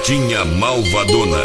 Gatinha Malvadona.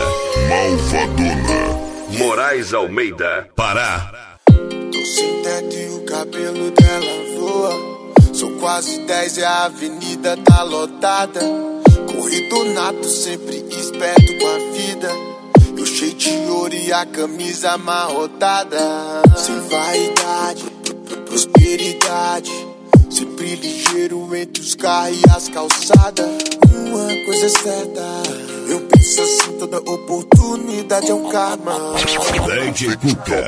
Moraes Almeida, Pará. Tô sem teto e o cabelo dela voa. São quase 10 e a avenida tá lotada. Corrido nato, sempre esperto com a vida. Eu cheio de ouro e a camisa amarrotada. Sem vaidade, prosperidade. Sempre ligeiro entre os carros e as calçadas. Uma coisa é certa, eu penso assim, toda oportunidade é um karma. DJ Cuca.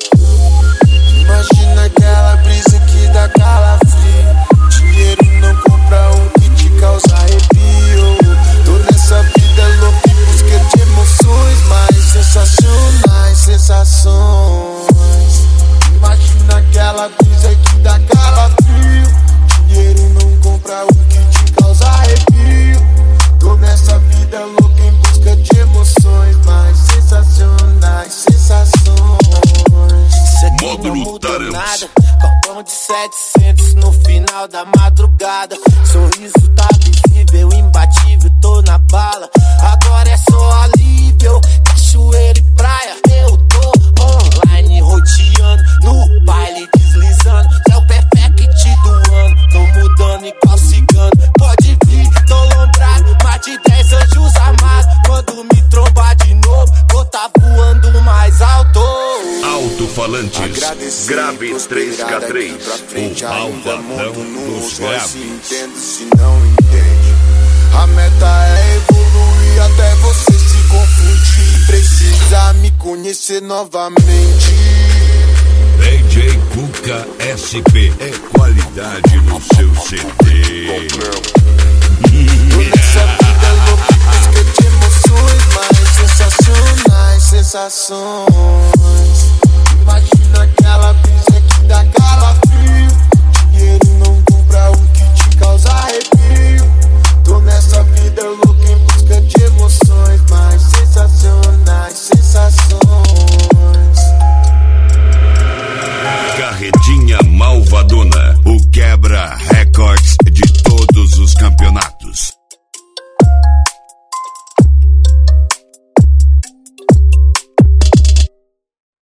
Imagina aquela brisa que dá calafrio. Dinheiro não compra um que te causa arrepio. Tô nessa vida louca em busca de emoções mais sensacionais, sensações. Imagina aquela brisa que dá calafrio. Dinheiro não compra o que te causa arrepio. Tô nessa vida louca em busca de emoções mais sensacionais, sensações. Isso aqui Módulo não mudou Tarans. nada. Copão de 700 no final da madrugada. Sorriso tá visível, imbatível, tô na bala. Agora é só alívio, cachoeira e praia. Eu tô online, roteando, no baile deslizando. Céu perfect do ano, tô mudando igual cigano. Pode vir, tô lombrado, mais de 10 anjos armados. Quando me trombar de novo, vou tá voando mais alto. Alto-falantes, grave 3K3, o malvadão dos graves. Entendo se não entende. A meta é evoluir até você se confundir. Precisa me conhecer novamente. DJ Cuca SP é qualidade no seu CD. Tô nessa vida louca em busca de emoções mais sensacionais, sensações.